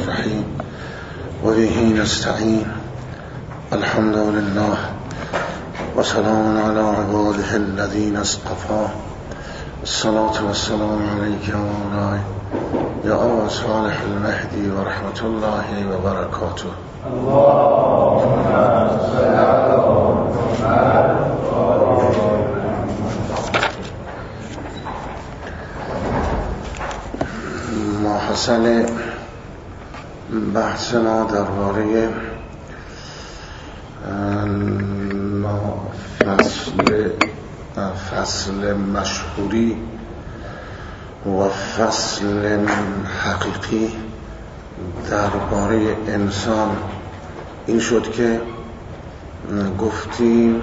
الرحيم وبه نستعين الحمد لله وسلام على عباده الذين اصطفى الصلاة والسلام عليك يا مولاي يا أبا صالح المهدي ورحمة الله وبركاته. اللهم صل على محمد. بحث ما درباره فصل مشهوری و فصل حقیقی درباره انسان این شد که گفتیم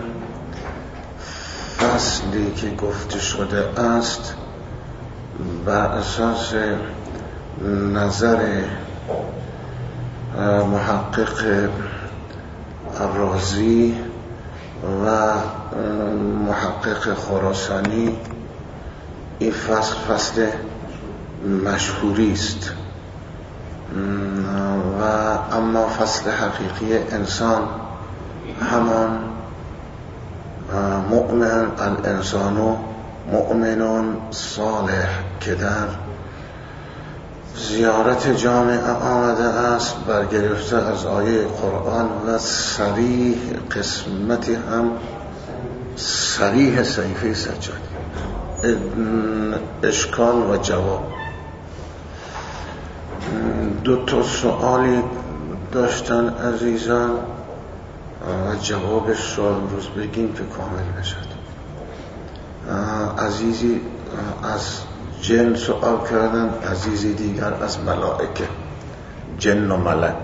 فصلی که گفته شده است بر اساس نظر محقق الرازی و محقق خراسانی این فصل مشهوری است و اما فصل حقیقی انسان همان مؤمن الانسان مؤمن صالح که در زیارت جامعه آمده است برگرفته از آیه قرآن و صریح قسمتی هم صریح صحیفه سجادی اشکال و جواب. دو تا سوالی داشتن عزیزان و جوابش رو امروز بگیم که کامل بشد. عزیزی از جن سوال کردن، عزیزی دیگر از ملائکه، جن و ملک.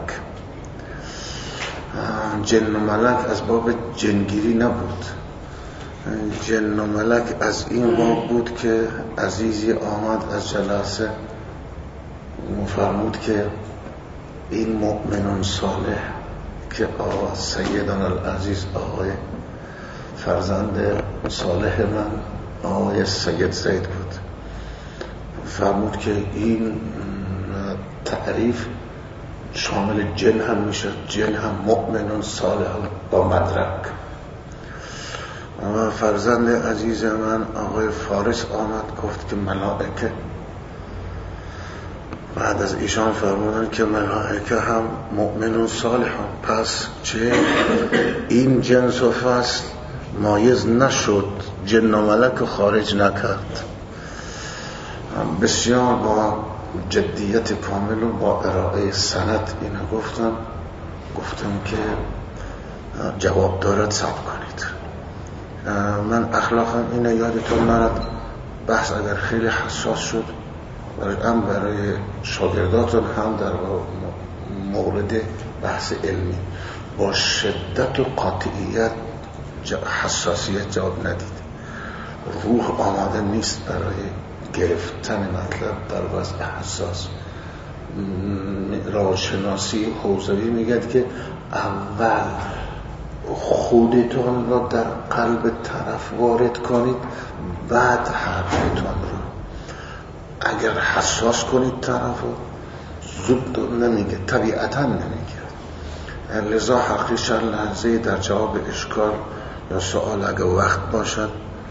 جن و ملک از باب جنگیری نبود، جن و ملک از این باب بود که عزیزی آمد از جلسه مفرمود که این مؤمنون صالح که آقا سیدان العزیز آقای فرزند صالح من آقای سید زید بود، فرمود که این تعریف شامل جن هم میشه، جن هم مؤمنون صالح با مدرک. فرزند عزیز من آقای فارس آمد گفت که ملائکه. بعد از ایشان فرمودن که ملائکه هم مؤمنون صالح هم. پس چه این جنس و فصل مایز نشد، جن و ملک خارج نکرد. بسیار با جدیت کامل و با ارائه سند اینو گفتم که جواب دارد صبر کنید. من اخلاقم اینه، یادتون نرد بحث اگر خیلی حساس شد برای شاگرداتون هم در مورد بحث علمی با شدت و قاطعیت حساسیت جواب ندید. روح آماده نیست برای گرفتن مطلب در وضع حساس. روانشناسی حوزوی میگه که اول خودتون را در قلب طرف وارد کنید، بعد حرفتون را. اگر حساس کنید طرف رو زود نمیگه، طبیعتا نمیگه. لذا حقیقی چند لحظه در جواب اشکال یا سوال اگر وقت باشد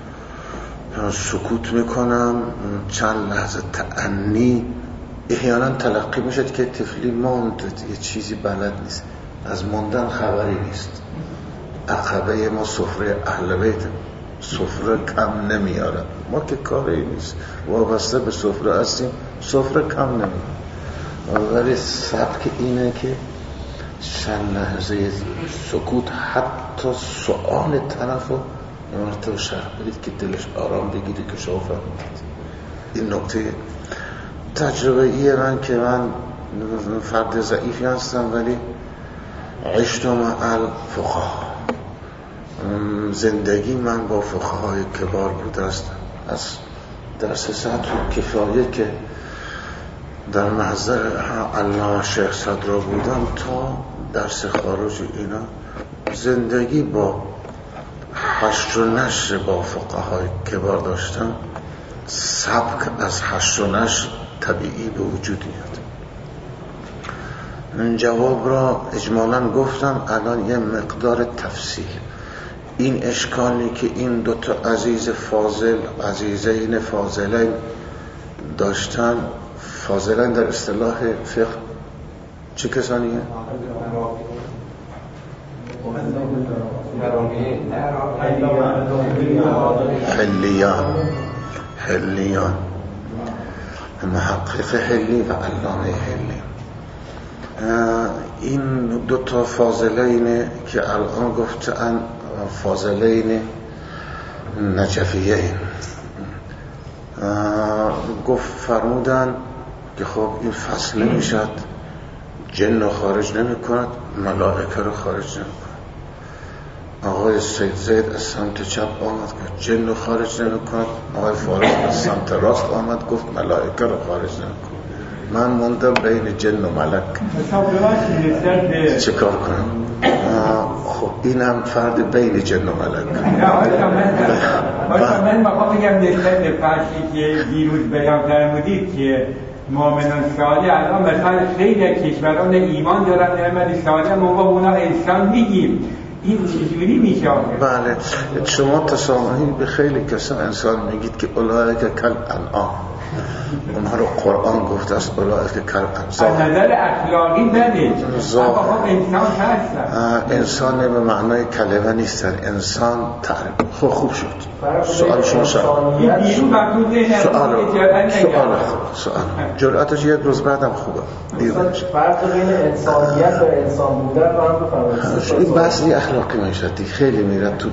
سکوت میکنم، چند لحظه تأنی. احیانا تلقی میشد که طفلی ماند، یه چیزی بلد نیست، از موندن خبری نیست. عقبه ما سفره اهل بیت، سفره کم نمیاره، ما که کاری نیست، وابسته به سفره هستیم، سفره کم نمیاره. ولی سبک اینه که چند لحظه سکوت حتی سؤال طرف رو مرتب شرح بدید که دلش آرام بگیری که شما فهمید. این نکته تجربه ایه من که من فرد ضعیفی هستم ولی عشت مع الفقها، زندگی من با فقهای کبار بوده است. از درس سطح کفایه که در محضر علامه شیخ صدرا بودم تا درس خارج اینا، زندگی با حشر و نشر با فقهای کبار داشتم. سبک از حشر و نشر طبیعی به وجود میاد. جواب را اجمالاً گفتم. الان یه مقدار تفصیل. این اشکالی که این دوتا عزیز فاضل، عزیزین فاضلین داشتن، فاضلین در اصطلاح فقه چه کسانیه؟ حلیان، محقق حلی و علامه حلی. این دوتا فاضلین که الان گفتن فاضلین نجفیین، گفت فرمودن که خب این فصل نمیشد، جن رو خارج نمی کند، ملائکه رو خارج نمی کند. آقای سید زید از سمت چپ آمد گفت جن رو خارج نمی کند. آقای فارغ از سمت راست آمد گفت ملائکه رو خارج نمی کند. من موندم بین جن و ملک، چه کار کنم؟ خب اینم فرد بین جن و ملک. من میخوام بگم نسبت به فرشی که دیروز بیان فرمودید که مؤمنان صالح الان مثلا خیلی کشوران ایمان دارن احمد صالح، ما اونا انسان میگیم، این چجوری میشه؟ بله، شما تسامحی به خیلی کسا انسان میگید که اولئک کالانعام، اونها رو قرآن گفته است اولئک کالانعام. از نظر اخلاقی بده، اما انسان هستن. انسان به معنای کلمه نیستن، انسان تعریف. خوب شد سوال شما. سوال جرأتش یک روز بعدم خوبه. فرق بین انسانیت و انسان بودن رو هم بفرمایید. این بحثی اخلاقی میشه، خیلی میره تو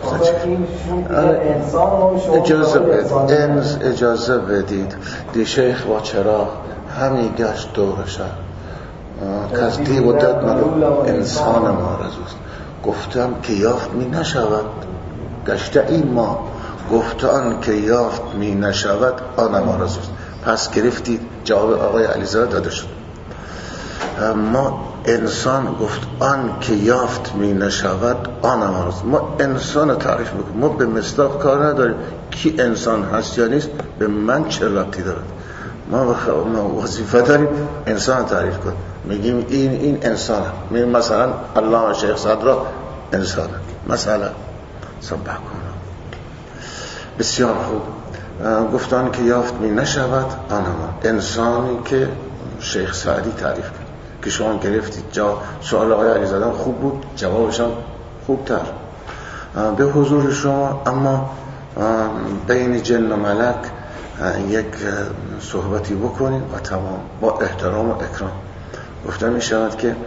اجازه بدید. دی شیخ با چراغ همین گشت دورشن کس دی بودت من انسان معرضوست. گفتم که یافت می نشود، گشته این ما گفتان که یافت می نشود آن معرضوست. پس گرفتید جواب آقای علیزاده داده شد. ما انسان گفت آن که یافت می نشود آن معرض. ما انسان تعریف میکنیم، ما به مصداق کار نداریم کی انسان هست یا نیست، به من چه ربطی دارد. ما وظیفه داریم انسان تعریف کنیم، میگیم این انسانه. میگیم مثلا علامه شیخ صدرا انسانه مثلا. سبح کنم. بسیار خوب. گفتن که یافت می نشود آن انسانی که شیخ سعدی تعریف کرد که شما گرفتید. سوال آقای علیزاده خوب بود، جوابش هم خوبتر به حضور شما. اما بین جن و ملک یک صحبتی بکنیم و تمام، با احترام و اکرام. گفته می شود که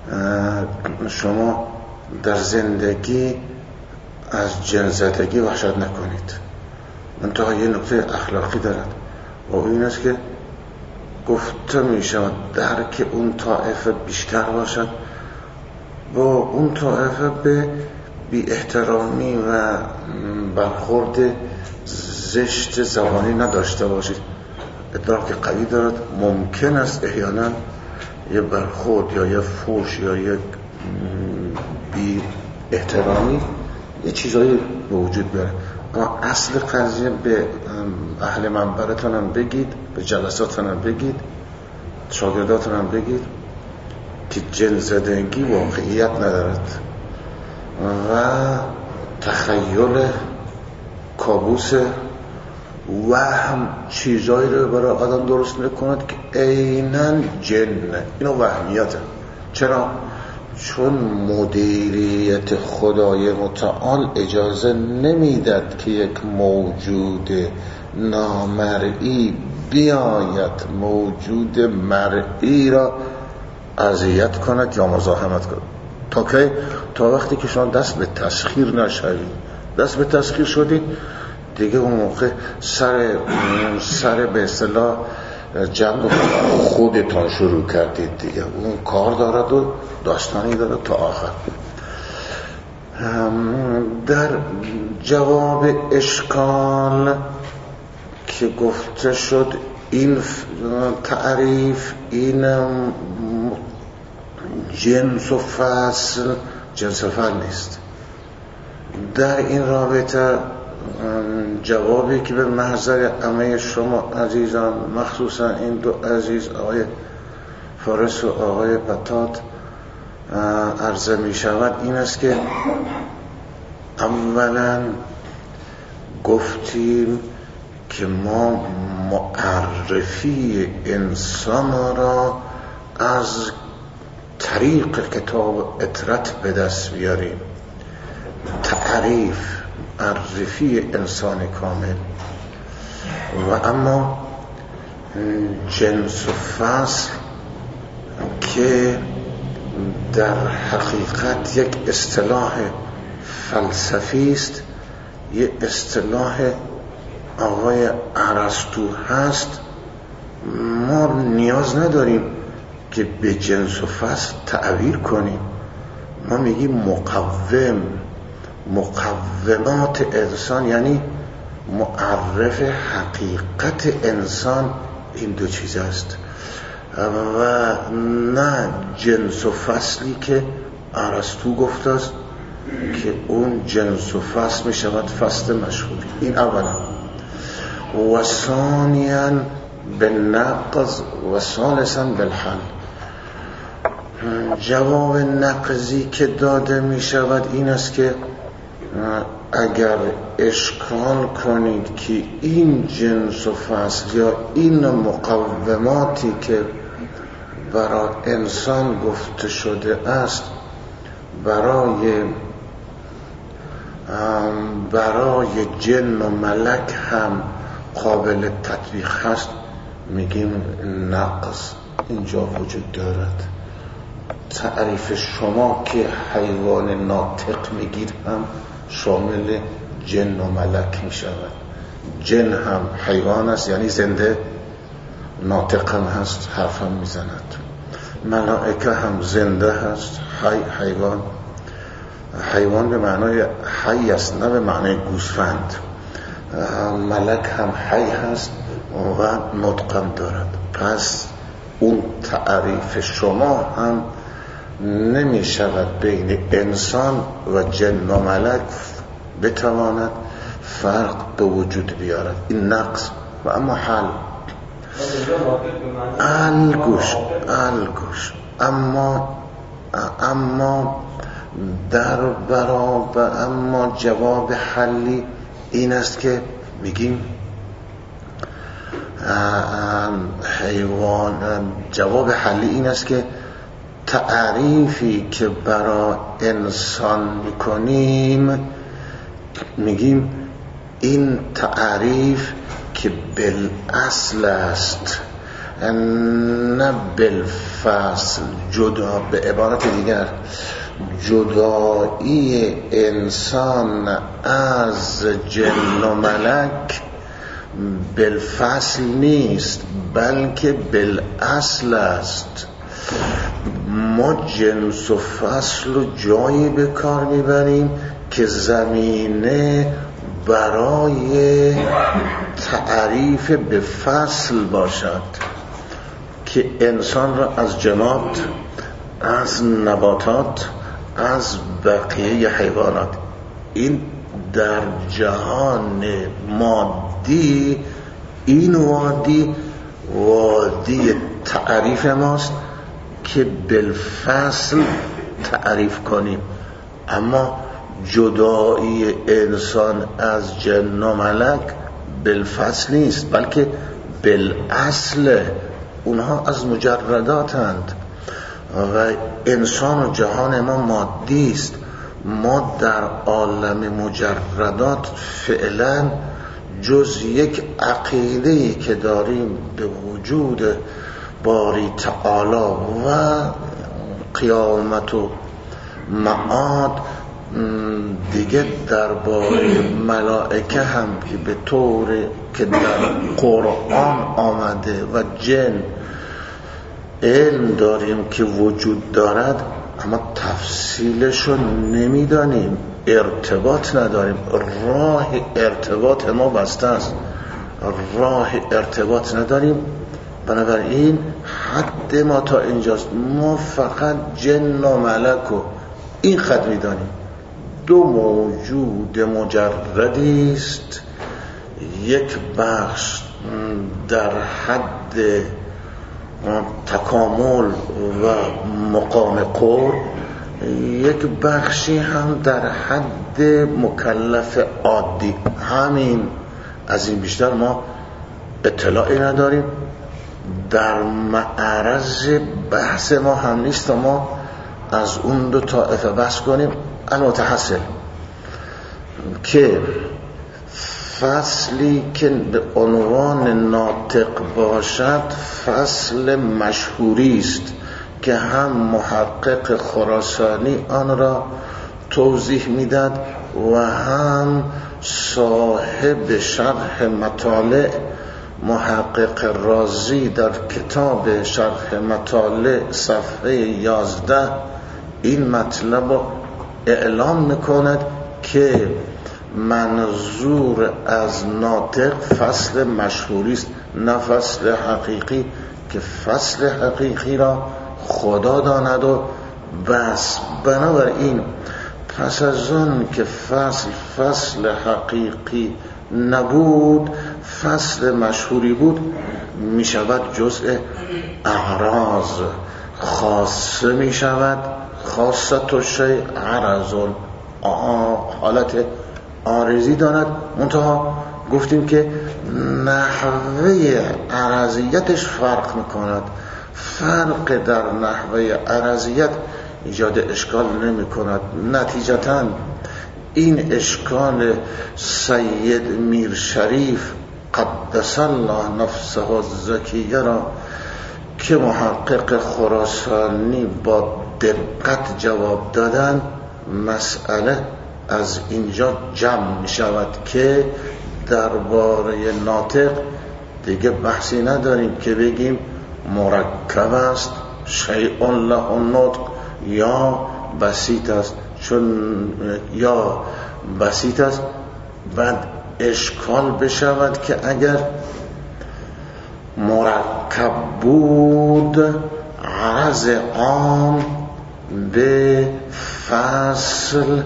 شما در زندگی از جن زدگی وحشت نکنید. منتها یه نکته اخلاقی دارد و این است که گفته می شود درک اون طائفه بیشتر باشد، با اون طائفه به بی احترامی و برخورد زشت زبانی نداشته باشید. ادراک قوی دارد. ممکن است احیانا یه برخورد یا یه فوش یا یک بی احترامی یه چیزایی به وجود بیاره، اما اصل قضیه به اهل منبرتون هم بگید، به جلساتون هم بگید، شاگرداتون هم بگید که جن زدگی واقعیت ندارد و تخیل، کابوس، وهم چیزایی رو برای آدم درست میکند که عیناً جنه. اینو وهمیته. چرا؟ چون مدیریت خدای متعال اجازه نمیداد که یک موجود نامرئی بیاید موجود مرئی را اذیت کند یا مزاحمت کند. تا وقتی که شما دست به تسخیر نشوید. دست به تسخیر شدید دیگه اون موقع سر به اصطلاح جنگ خودتان شروع کردید دیگه. اون کار دارد و داستانی دارد تا آخر. در جواب اشکال که گفته شد این تعریف، این جنس و فصل، جنس و فصل نیست. در این رابطه جوابی که به محضر همه شما عزیزان، مخصوصا این دو عزیز آقای فارس و آقای پتات عرضه می شود این است که اولا گفتیم که ما معرفی انسان را از طریق کتاب اطرت به دست بیاریم. تعریف، معرفی انسان کامل. و اما جنس و فصل که در حقیقت یک اصطلاح فلسفی است، یک اصطلاح آقای ارسطو هست، ما نیاز نداریم که به جنس و فصل تعبیر کنیم. ما میگیم مقومات انسان، یعنی معرف حقیقت انسان. این دو چیز است و نه جنس و فصلی که ارسطو گفته است که اون جنس و فصل می شود فصل مشهوری. این اولا. و ثانیاً بالنقض و ثالثاً بالحل. جواب نقضی که داده می شود این است که اگر اشکال کنید که این جنس و فصل یا این مقوماتی که برای انسان گفته شده است برای جن و ملک هم قابل تطبیق هست، میگیم نقض اینجا وجود دارد. تعریف شما که حیوان ناطق میگید هم شامل جن و ملک میشود. جن هم حیوان است، یعنی زنده، ناطق هم هست، حرف هم میزند. ملائکه هم زنده هست، حیوان به معنای حی است، نه به معنای گوسفند. ملک هم حی هست و نطق هم دارد. پس اون تعریف شما هم نمی شود بین انسان و جن و ملک بتواند فرق به وجود بیارد. این نقص. و اما حل الگوش اما در برابر اما جواب حلی این است که میگیم جواب حلی این است که تعریفی که برای انسان میکنیم میگیم این تعریف که بالاصل است نه بالفصل، جدا. به عبارت دیگر جدایی انسان از جن و ملک بالفصل نیست بلکه بالاصل است. ما جنس و فصل رو جایی به کار میبریم که زمینه برای تعریف به فصل باشد، که انسان را از جماد، از نباتات، از بقیه حیوانات، این در جهان مادی این وادی تعریف ماست که بالفصل تعریف کنیم. اما جدایی انسان از جن و ملک بالفصل نیست بلکه بالاصل. اونها از مجرداتند و انسان و جهان ما مادی است. ما در عالم مجردات فعلا جز یک عقیده‌ای که داریم به وجود باری تعالی و قیامت و معاد، دیگه درباره ملائکه هم که به طور که در قرآن آمده و جن علم داریم که وجود دارد، اما تفصیلشو نمیدانیم، ارتباط نداریم. راه ارتباط ما بسته است، راه ارتباط نداریم. بنابراین حد ما تا اینجاست. ما فقط جن و ملک و این خط میدانیم. دو موجود مجردی است، یک بخش در حد تکامل و مقام قرب، یک بخشی هم در حد مکلف عادی، همین. از این بیشتر ما اطلاعی نداریم، در معرض بحث ما هم نیست. ما از اون دو طائفه بحث کنیم. المتحصل که فصلی که به عنوان ناطق باشد فصل مشهوری است که هم محقق خراسانی آن را توضیح میداد و هم صاحب شرح مطالع محقق رازی در کتاب شرح مطالع صفحه 11 این مطلب را اعلام میکند که منظور از ناطق فصل مشهوری است، نه فصل حقیقی، که فصل حقیقی را خدا داند و بس. بنابراین پس از آن که فصل حقیقی نبود، فصل مشهوری بود، می شود جزء اعراض، خاصه می شود. خاصت و شیء عرضون، حالت عارضی دارد. منتها گفتیم که نحوه عرضیتش فرق میکند. فرق در نحوه عرضیت ایجاد اشکال نمی کند. نتیجتاً این اشکال سید میر شریف قدس الله نفسه الزکیه را که محقق خراسانی با دقت جواب دادن، مسئله از اینجا جمع می شود که درباره ناطق دیگه بحثی نداریم که بگیم مرکب است، شیء له النطق، یا بسیط است. چون یا بسیط است بعد اشکال بشود که اگر مرکب بود عرض عام به فصل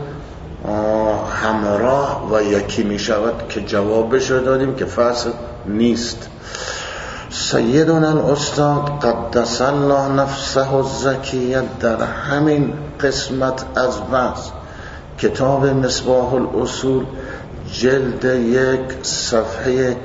همراه و یکی می شود که جوابش رو دادیم که فصل نیست. سیدنا الاستاد قدس الله نفسه الزکیه در همین قسمت از بحث کتاب مصباح الاصول جلد 1 صفحه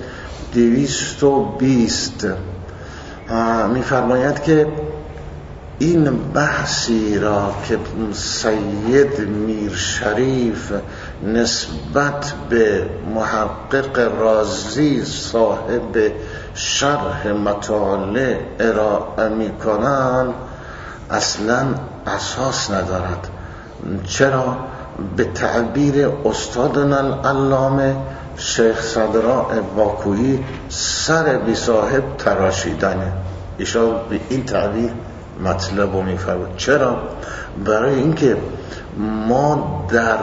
220 می‌فرماید که این بحثی را که سید میر شریف نسبت به محقق رازی صاحب شرح مطالع ارائه می‌کنند اصلاً اساس ندارد. چرا؟ به تعبیر استادنا العلامه شیخ صدراء باکویی سر بی صاحب تراشیدنه. ایشان به این تعبیر مطلب رو میفرماید. چرا؟ برای اینکه ما در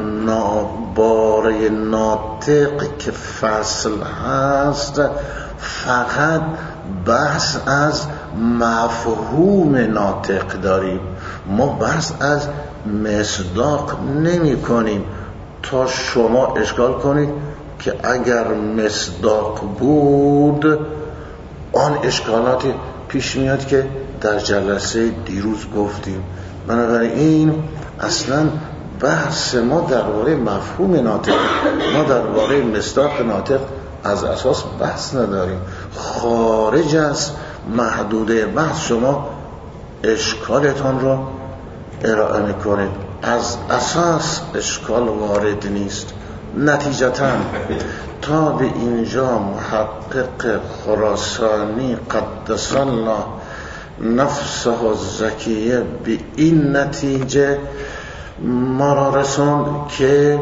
باره ناطق که فصل هست فقط بحث از مفهوم ناطق داریم، ما بحث از مصداق نمی کنیم تا شما اشکال کنید که اگر مصداق بود آن اشکالاتی پیش میاد که در جلسه دیروز گفتیم. بنابراین اصلا بحث ما درباره مفهوم ناطق، ما درباره مصداق ناطق از اساس بحث نداریم. خارج از محدوده بحث شما اشکالتان را ارائه میکنید، از اساس اشکال وارد نیست. نتیجتاً تا به اینجا محقق خراسانی قدس الله نفسه الزکیه به این نتیجه ما را رساند که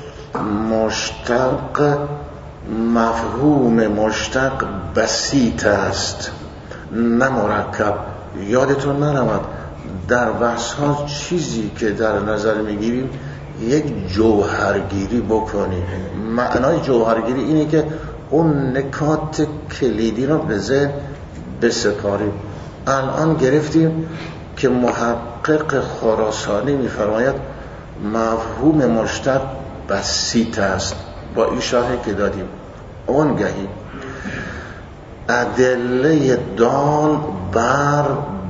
مشتق، مفهوم مشتق بسیط است نه مرکب. یادتون نرود در بحث ها چیزی که در نظر میگیریم یک جوهرگیری بکنیم. معنای جوهرگیری اینه که اون نکات کلیدی را به ذهن بسپاریم. الان گرفتیم که محقق خراسانی میفرماید مفهوم مشتق بسیط است با این شرحی که دادیم. اونگهی ادله دال بر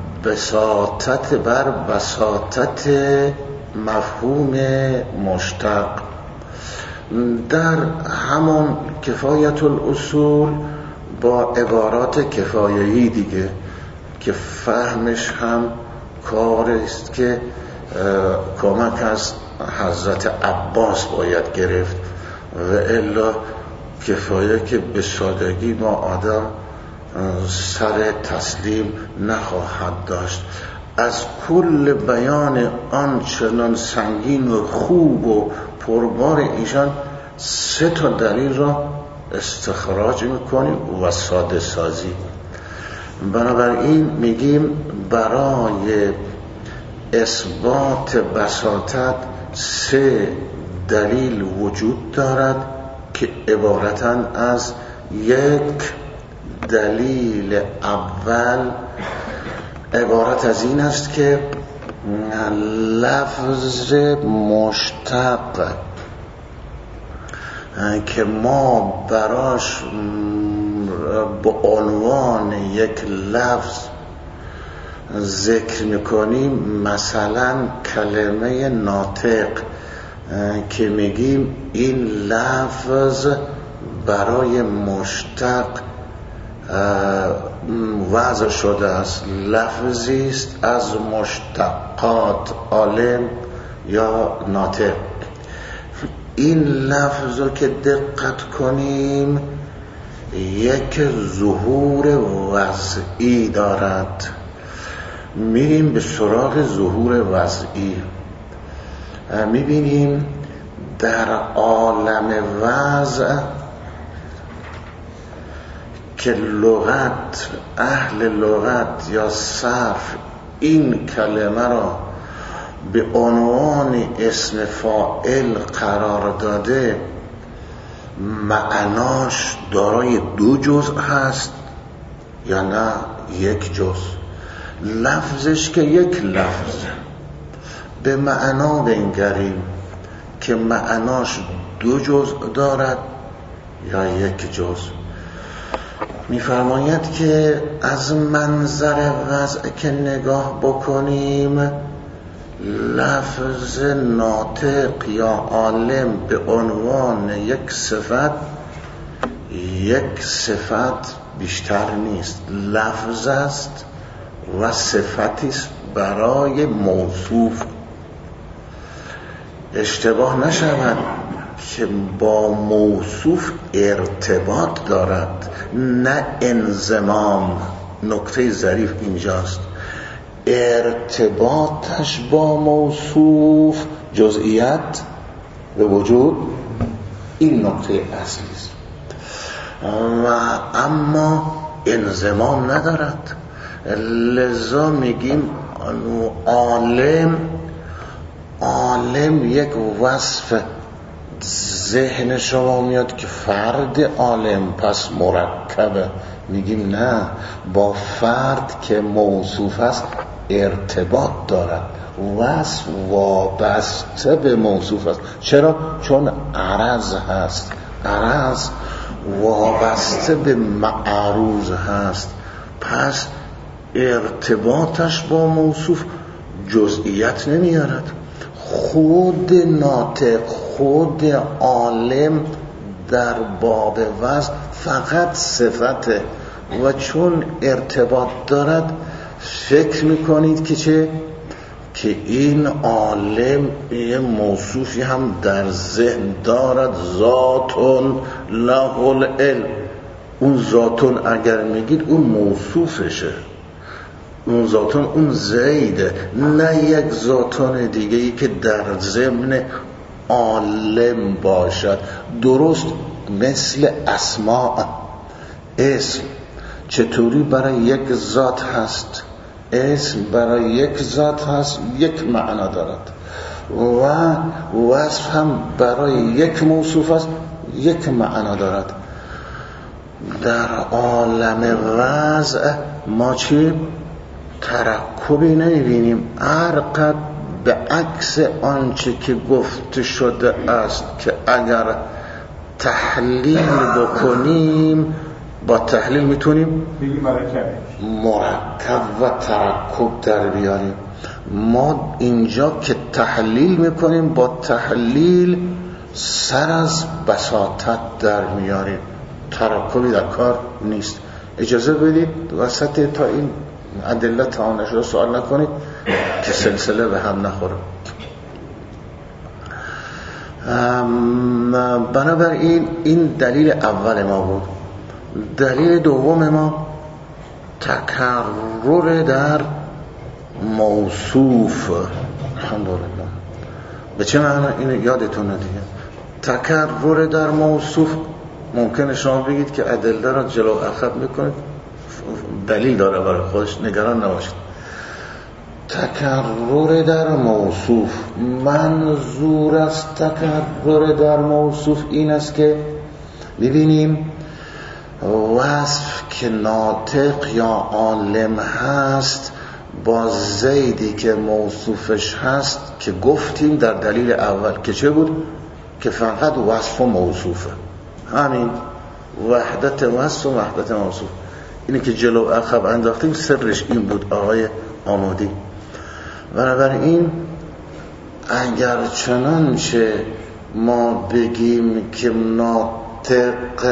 بساطت مفهوم مشتق. در همون کفایت الاصول با عبارات کفایه‌ای دیگه که فهمش هم کاری است که کمک از حضرت عباس باید گرفت و الا کفایه که به سادگی ما آدم سر تسلیم نخواهد داشت. از کل بیان آنچنان سنگین و خوب و پربار ایشان 3 دلیل را استخراج میکنیم و ساده سازی. بنابراین میگیم برای اثبات بساطت 3 دلیل وجود دارد که عبارتاً از یک دلیل اول عبارت از این است که لفظ مشتق که ما براش به عنوان یک لفظ ذکر میکنیم، مثلا کلمه ناطق که میگیم این لفظ برای مشتق وضع شده است، لفظی است از مشتقات عالم یا ناطق. این لفظ رو که دقت کنیم یک ظهور وضعی دارد. میریم به سراغ ظهور وضعی، میبینیم در عالم وضع که لغت، اهل لغت یا صرف این کلمه را به عنوان اسم فاعل قرار داده، معناش دارای 2 جزء هست یا نه 1 جزء. لفظش که یک لفظ به معنا بنگریم که معناش 2 جزء دارد یا 1 جزء. می‌فرماید که از منظر وضع که نگاه بکنیم، لفظ ناطق یا عالم به عنوان یک صفت بیشتر نیست، لفظ است و صفتی است برای موصوف. اشتباه نشود که با موصوف ارتباط دارد، نه انضمام. نکته ظریف اینجاست، ارتباطش با موصوف جزئیت به وجود، این نکته اصلی است و اما انضمام ندارد. لذا میگیم عالم یک وصف ذهن شما میاد که فرد عالم پس مرکبه، میگیم نه، با فرد که موصوف است ارتباط دارد، وصف وابسته به موصوف است. چرا؟ چون عرض هست، عرض وابسته به معروض هست، پس ارتباطش با موصوف جزئیت نمیارد. خود ناطق، خود عالم در باب وصف فقط صفته و چون ارتباط دارد فکر میکنید که چه؟ که این عالم یه موصوفی هم در ذهن دارد، ذاتون له العلم. اون ذاتون اگر میگید اون موصوفشه، اون ذاتون اون زیده، نه یک ذاتون دیگه ای که در ضمن عالم باشد. درست مثل اسماء، اسم چطوری برای یک ذات هست، اسم برای یک ذات هست، یک معنا دارد و وصف هم برای یک موصوف است، یک معنا دارد. در عالم وضع ما چی؟ ترکبی نمیبینیم، هرقدر به عکس آنچه که گفته شده است که اگر تحلیل بکنیم با تحلیل میتونیم بگی مرکب و ترکب در بیاریم. ما اینجا که تحلیل میکنیم با تحلیل سر از بساطت در میاریم، ترکبی در کار نیست. اجازه بدید وسط تا این ادله تمام نشده سوال نکنید که سلسله به هم نخوره. بنابراین این دلیل اول ما بود. دلیل دوم ما تکرر در موصوف. الحمدلله. به چه معنی؟ اینو یادتونه دیگه. تکرر در موصوف ممکنه شما بگید که ادله را جلو عقب میکنید، دلیل داره برای خودش، نگران نباشید. تکرر در موصوف، منظور از تکرر در موصوف این است که ببینیم وصف که ناطق یا عالم هست با زیدی که موصوفش هست که گفتیم در دلیل اول که چه بود؟ که فقط وصف و موصوفه، همین وحدت وصف و وحدت موصوف. اینی که جلو عقب انداختیم سرش این بود آقای آمودی. بنابراین اگر چنانچه ما بگیم که ناطق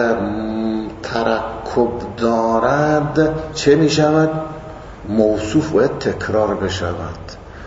ترکب دارد چه می شود؟ موصوف باید تکرار بشود.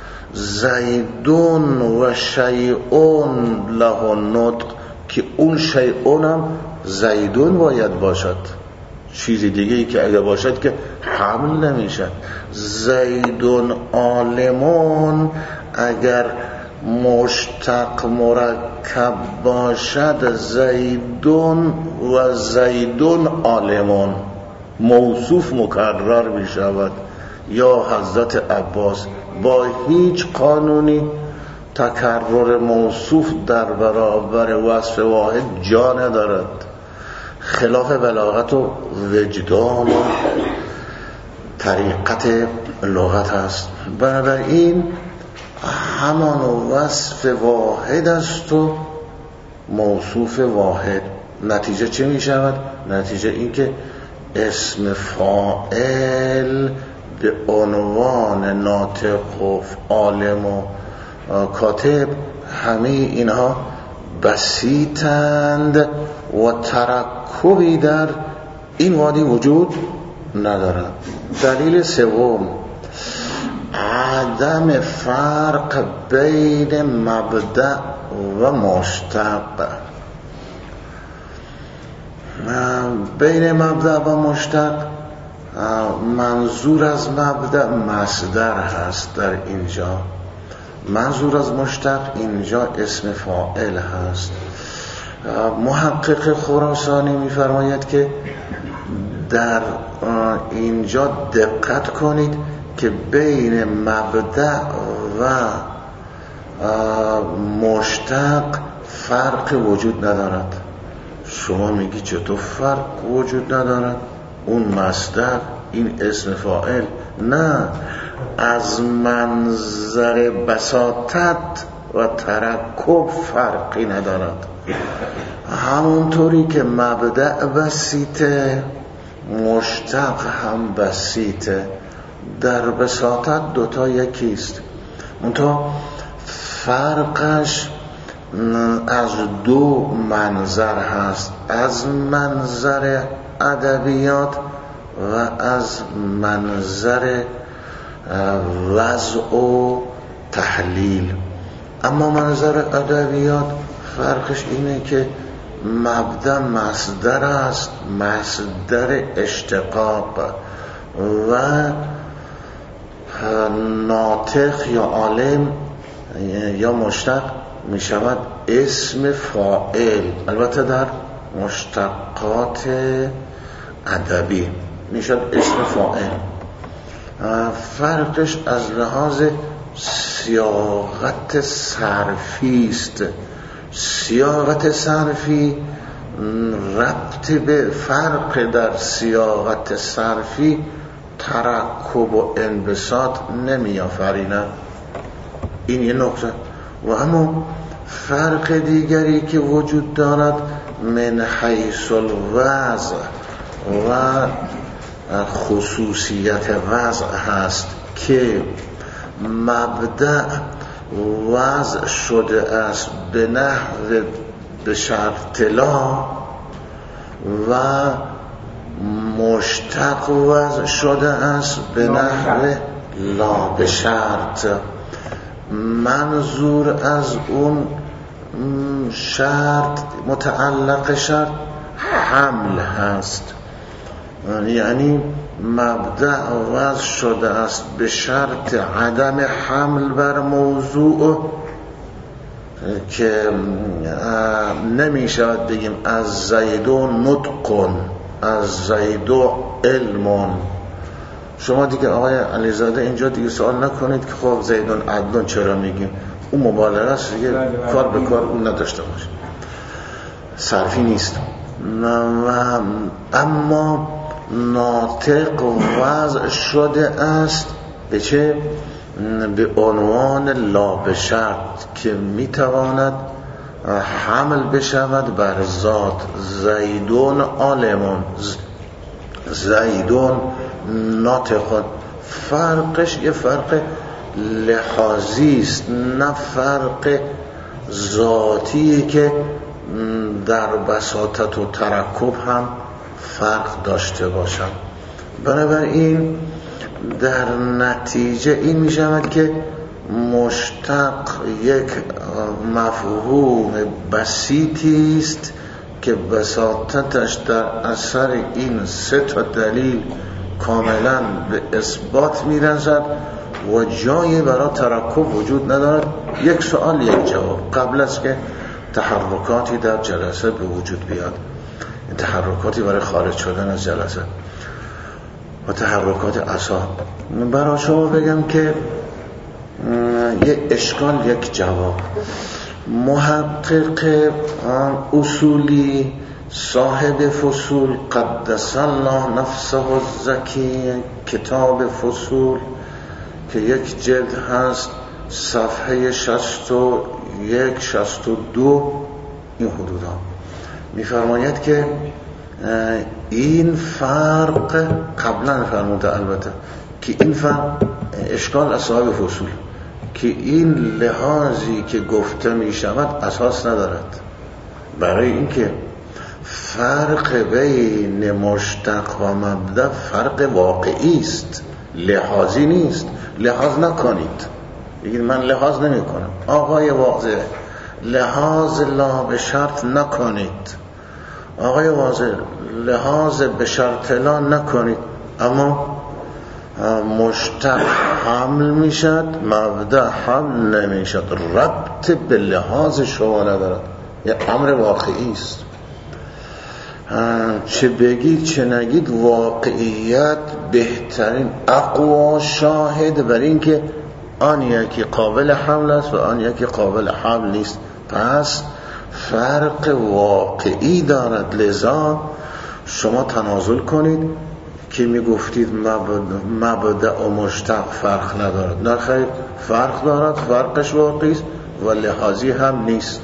زیدون و شیعون له نطق، که اون شیعون هم زیدون باید باشد، چیزی دیگه ای که اگه باشد که حمل نمیشه. زیدون عالمون اگر مشتق مرکب باشد زیدون و زیدون عالمون، موصوف مکرر می شود. یا حضرت عباس با هیچ قانونی تکرر موصوف در برابر وصف واحد جا ندارد، خلاف بلاغت و وجدان و طریقت لغت است. بنابراین همان وصف واحد است و موصوف واحد. نتیجه چه می شود؟ نتیجه این که اسم فاعل به عنوان ناطق و عالم و کاتب همه اینها بسیطند و ترکبی در این وادی وجود ندارد. دلیل سوم عدم فرق بین مبدأ و مشتق. بین مبدأ و مشتق منظور از مبدأ مصدر هست در اینجا، منظور از مشتق اینجا اسم فاعل هست. محقق خراسانی می‌فرماید که در اینجا دقت کنید که بین مبدأ و مشتق فرق وجود ندارد. شما میگی چطور فرق وجود ندارد؟ اون مصدر، این اسم فاعل. نه، از منظر بساطت و ترکب فرقی ندارد. همونطوری که مبدأ بسیطه مشتق هم بسیطه، در بساطت دوتا یکیست، منتها فرقش از دو منظر هست، از منظر ادبیات و از منظر وضع و تحلیل. اما منظر ادبیات فرقش اینه که مبدأ مصدر است، مصدر اشتقاق، و ناطق یا عالم یا مشتق می شود اسم فاعل. البته در مشتقات ادبی می شود اسم فاعل. فرقش از لحاظ سیاقت صرفی است. سیاقت صرفی ربط به فرق در سیاقت صرفی ترکب و انبساط نمی آفریند. این یه نکته. و اما فرق دیگری که وجود دارد من حیث الوضع و خصوصیت وضع هست که مبدأ وضع شده است به نحو به شرط لا و مشتق وضع شده است به نحو لا به شرط. منظور از اون شرط متعلق شرط حمل هست، یعنی مبدأ وضع شده است به شرط عدم حمل بر موضوع که نمی شود بگیم از زیدون نطقن، از زیدو علمون. شما دیگه آقای علیزاده اینجا دیگه سوال نکنید که خب زیدون عدلون چرا میگیم، اون مبالغه است دیگه، کار به کار اون نداشته باشه، صرفی نیست. اما ناطق وضع شده است به چه؟ به عنوان لا به شرط که میتواند حمل بشود بر ذات. زیدون عالمون، زیدون ناطقون. فرقش یه فرق لحاظی است، نه فرق ذاتی که در بساطت و ترکب هم فرق داشته باشم. بنابراین در نتیجه این می شود که مشتق یک مفهوم بسیطی است که بساطتش در اثر این سه تا دلیل کاملا به اثبات می رسد و جایی برای ترکب وجود ندارد. یک سوال یک جواب قبل از که تحرکاتی در جلسه به وجود بیاد، تحرکاتی برای خارج شدن از جلسه و تحرکات اعصاب. برای شما بگم که یک اشکال یک جواب. محقق اصولی صاحب فصول قدس الله نفسه الزکی، کتاب فصول که یک جلد هست، صفحه 61 62 این حدودا، میفرماید که این فرق قبلا فرموده البته که این فرق اشکال اصحاب فصول که این لحاظی که گفته می شود اساس ندارد، برای اینکه فرق بین مشتق و مبدأ فرق واقعی است، لحاظی نیست. لحاظ نکنید، بگید من لحاظ نمی کنم. آقای واضح لحاظ لا به شرط نکنید، آقای واضح لحاظ به شرط لا نکنید، اما مشتق حمل میشد، مبدأ حمل نمیشد، ربط به لحاظ شما ندارد، یه امر واقعی است. چه بگید چه نگید واقعیت بهترین اقوا شاهد بر این که آن یکی قابل حمل است و آن یکی قابل حمل نیست، پس فرق واقعی دارد. لذا شما تنازل کنید که میگفتید مبدأ و مشتق فرق ندارد. نه خیر، فرق دارد، فرقش واقعی است و لحاظی هم نیست.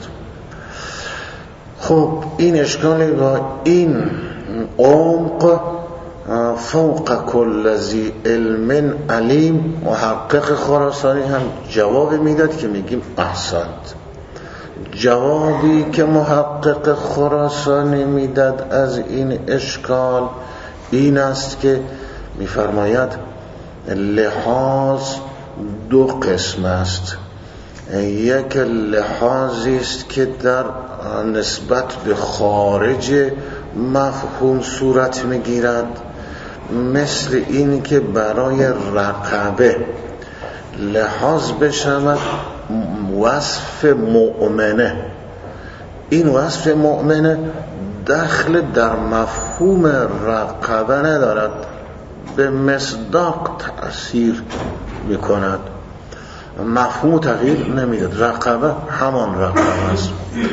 خب این اشکالی با این عمق فوق کل ذی علم علیم محقق خراسانی هم جواب میداد که میگیم احسنت. جوابی که محقق خراسانی میداد از این اشکال این است که میفرماید لحاظ دو قسم است. یک لحاظی است که در نسبت به خارج مفهوم صورت میگیرد، مثل این که برای رقبه لحاظ بشود وصف مؤمنه. این وصف مؤمنه دخل در مفهوم رقبه ندارد، به مصداق تأثیر میکند، مفهوم تغییر نمیداد. رقبه همان رقبه است.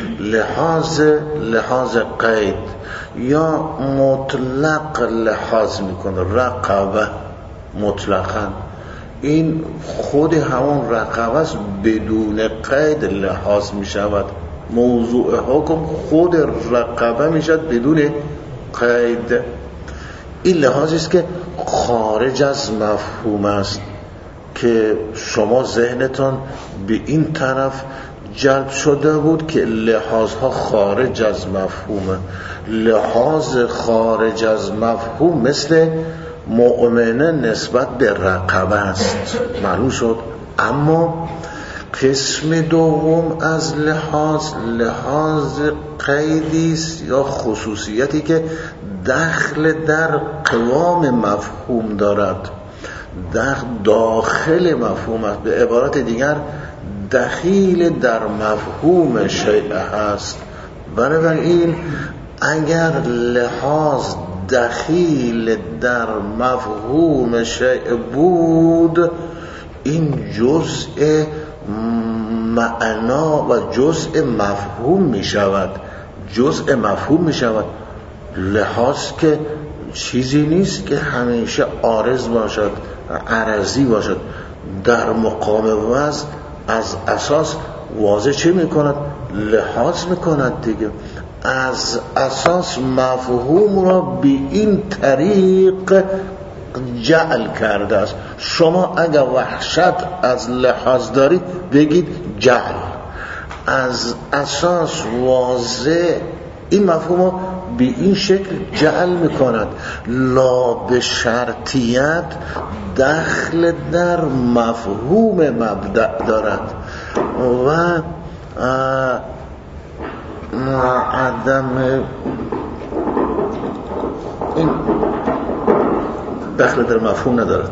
لحاظ قید یا مطلق لحاظ میکنه، رقبه مطلقا این خود همون رقبه است، بدون قید لحاظ میشود. موضوع حکم خود رقبه میشد بدون قید. این لحاظی است که خارج از مفهوم است که شما ذهنتان به این طرف جلب شده بود که لحاظها خارج از مفهومه. لحاظ خارج از مفهوم مثل مؤمنه نسبت به رقبه است، معلوم شد. اما قسم دوم از لحاظ قیدی است یا خصوصیتی که دخل در قوام مفهوم دارد، داخل مفهوم است، به عبارت دیگر دخیل در مفهوم شیء هست. بنابراین اگر لحاظ دخیل در مفهوم شیء بود، این جزء معنا و جزء مفهوم می شود. لحاظ که چیزی نیست که همیشه عارض باشد، عرضی باشد. در مقام وضع از اساس واضح چه می کند؟ لحاظ می کند دیگه. از اساس مفهوم را به این طریق جعل کرده است. شما اگر وحشت از لحاظ دارید بگید جعل. از اساس واضح این مفهوم را به این شکل جعل میکند. لا به شرطیت دخل در مفهوم مبدأ دارد و عدم این دخل در مفهوم ندارد.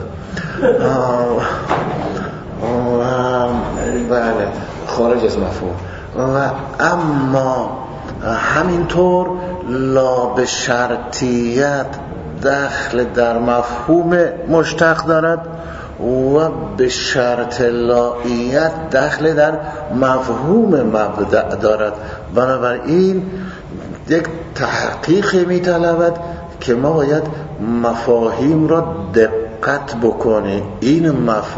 بله، خارج از مفهوم. و اما همینطور لا به شرطیت دخل در مفهوم مشتق دارد و به شرط لاییت دخل در مفهوم مبدأ دارد. بنابراین یک تحقیق می‌طلبد که ما باید مفاهیم را دقت بکنیم. این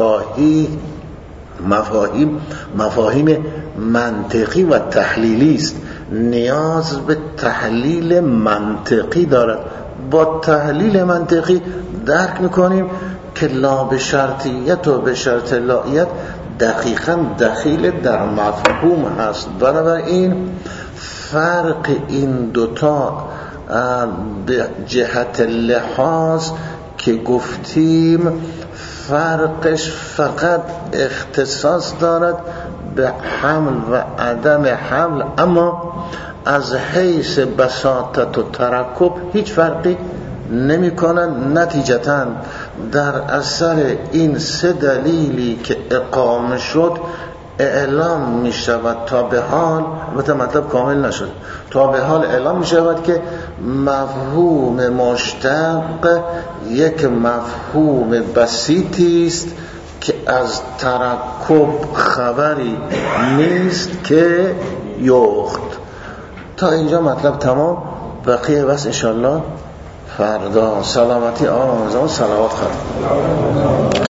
مفاهیم منطقی و تحلیلی است، نیاز به تحلیل منطقی دارد. با تحلیل منطقی درک میکنیم که لا به شرطیت و به شرط لاییت دقیقاً دخیل در مفهوم هست. بنابراین فرق این دوتا به جهت لحاظ که گفتیم فرقش فقط اختصاص دارد به حمل و عدم حمل، اما از حیث بساطت و ترکب هیچ فرقی نمی کنند. نتیجتاً در اثر این سه دلیلی که اقامه شد اعلام می شود تا به حال، البته مطلب کامل نشد، تا به حال اعلام می شود که مفهوم مشتق یک مفهوم بسیطی است که از ترکب خبری نیست که یخت. تا اینجا مطلب تمام. بقیه بس انشالله فردا. سلامتی آن صلوات خواهد.